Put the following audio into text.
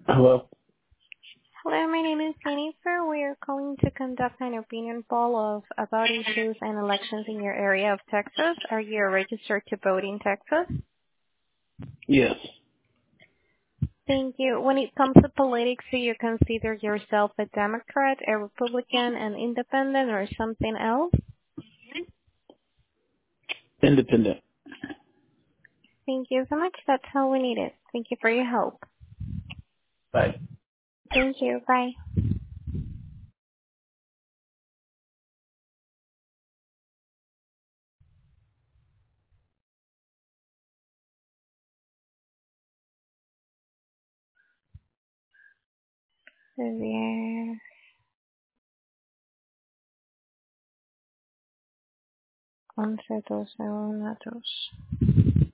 Hello? Hello, my name is Jennifer. We are calling to conduct an opinion poll about issues and elections in your area of Texas. Are you registered to vote in Texas? Yes. Thank you. When it comes to politics, do you consider yourself a Democrat, a Republican, an independent, or something else? Independent. Thank you so much. That's all we needed. Thank you for your help. Bye. Thank you. Bye. Javier 11 12 1 2.